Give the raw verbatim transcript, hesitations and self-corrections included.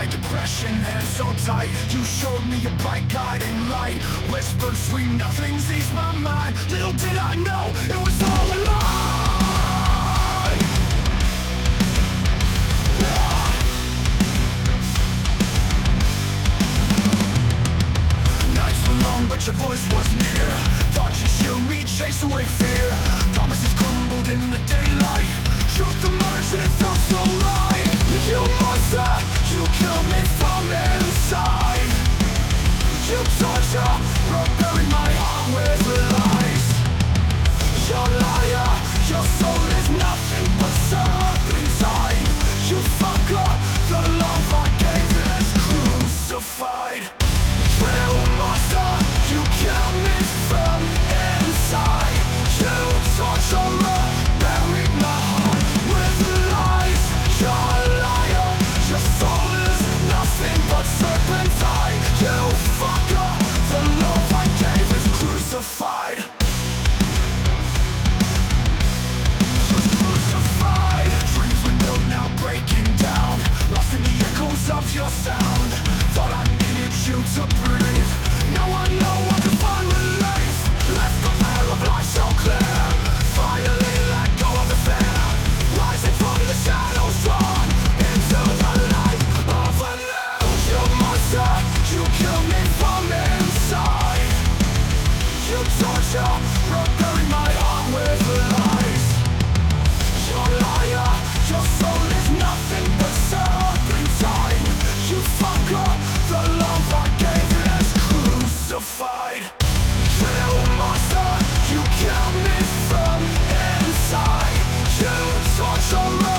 my depression, hands so tight. You showed me a bright guiding light. Whispered sweet nothings, eased my mind. Little did I know, it was all a lie. Nights were long, but your voice was near. Thought you'd shield me, chase away fear. Promises crumbled in the daylight. Truth emerged and it felt so right. You monster, you kill me from inside. You torture, buried my heart with lies. You're a liar, your soul is nothing but serpentine. You fucker, the love I gave is crucified. Real monster, you kill me from inside. You torturer, buried my heart with lies. You're a liar, your soul is nothing but serpentine. You fucker, the love I gave is crucified. You're crucified. Dreams we built now breaking down, lost in the echoes of your sound. Thought I needed you to breathe. Now I know I can find relief. Left the veil of life so clear. Finally let go of the fear. Rising from the shadows, drawn into the light of a new. You monster, you kill me from inside. You torture, buried my heart with lies. You're a liar, your soul is nothing but serpentine. You fucker, the love I gave is crucified. You monster, you kill me from inside. You torture